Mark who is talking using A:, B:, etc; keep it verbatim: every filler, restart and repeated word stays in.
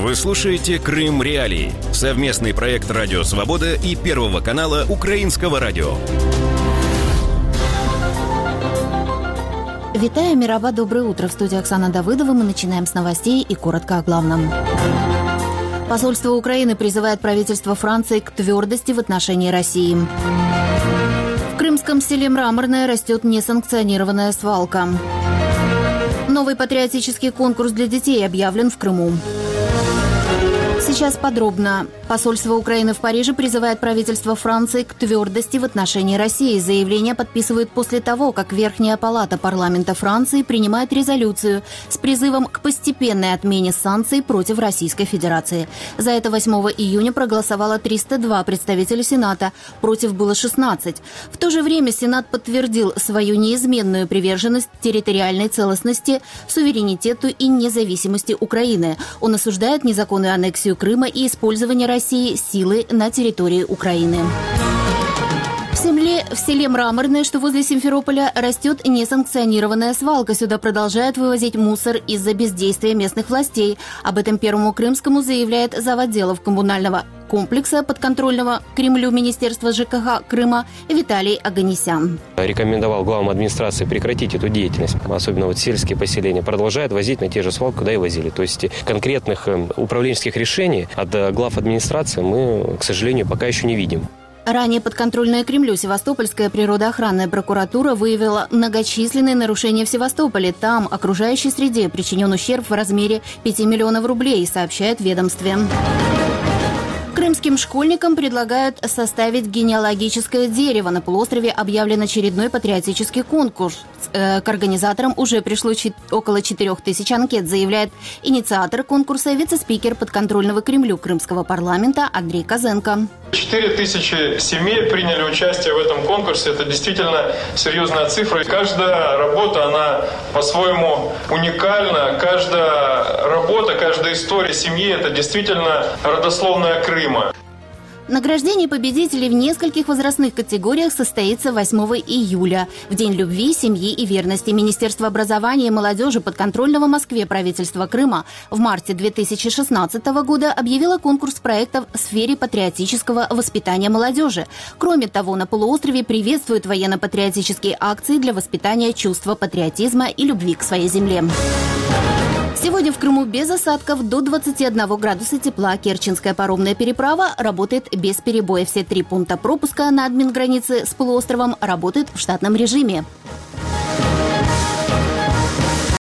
A: Вы слушаете «Крым Реалии» – совместный проект «Радио Свобода» и Первого канала Украинского радио.
B: Витаю, Мирова, доброе утро. В студии Оксана Давыдова. Мы начинаем с новостей и коротко о главном. Посольство Украины призывает правительство Франции к твердости в отношении России. В крымском селе Мраморное растет несанкционированная свалка. Новый патриотический конкурс для детей объявлен в Крыму. Сейчас подробно. Посольство Украины в Париже призывает правительство Франции к твердости в отношении России. Заявление подписывают после того, как Верхняя палата парламента Франции принимает резолюцию с призывом к постепенной отмене санкций против Российской Федерации. За это восьмого июня проголосовало триста два представителя Сената, против было шестнадцать. В то же время Сенат подтвердил свою неизменную приверженность территориальной целостности, суверенитету и независимости Украины. Он осуждает незаконную аннексию Крыма и использование России силы на территории Украины. В селе, в селе Мраморное, что возле Симферополя, растет несанкционированная свалка. Сюда продолжают вывозить мусор из-за бездействия местных властей. Об этом Первому Крымскому заявляет завотделов коммунального комплекса подконтрольного Кремлю Министерства ЖКХ Крыма Виталий Оганесян.
C: Рекомендовал главам администрации прекратить эту деятельность. Особенно вот сельские поселения продолжают возить на те же свалки, куда и возили. То есть конкретных управленческих решений от глав администрации мы, к сожалению, пока еще не видим.
B: Ранее подконтрольная Кремлю Севастопольская природоохранная прокуратура выявила многочисленные нарушения в Севастополе. Там окружающей среде причинен ущерб в размере пяти миллионов рублей, сообщает ведомстве. Крымским школьникам предлагают составить генеалогическое дерево. На полуострове объявлен очередной патриотический конкурс. К организаторам уже пришло около четырех тысяч анкет, заявляет инициатор конкурса, вице-спикер подконтрольного Кремлю Крымского парламента Андрей Козенко.
D: Четыре тысячи семей приняли участие в этом конкурсе. Это действительно серьезная цифра. Каждая работа, она по-своему уникальна. Каждая работа, каждая история семьи – это действительно родословная Крыма.
B: Награждение победителей в нескольких возрастных категориях состоится восьмого июля. В День любви, семьи и верности Министерство образования и молодежи подконтрольного Москве правительства Крыма в марте две тысячи шестнадцатого года объявило конкурс проектов в сфере патриотического воспитания молодежи. Кроме того, на полуострове приветствуют военно-патриотические акции для воспитания чувства патриотизма и любви к своей земле. Сегодня в Крыму без осадков, до двадцати одного градуса тепла. Керченская паромная переправа работает без перебоя. Все три пункта пропуска на админгранице с полуостровом работают в штатном режиме.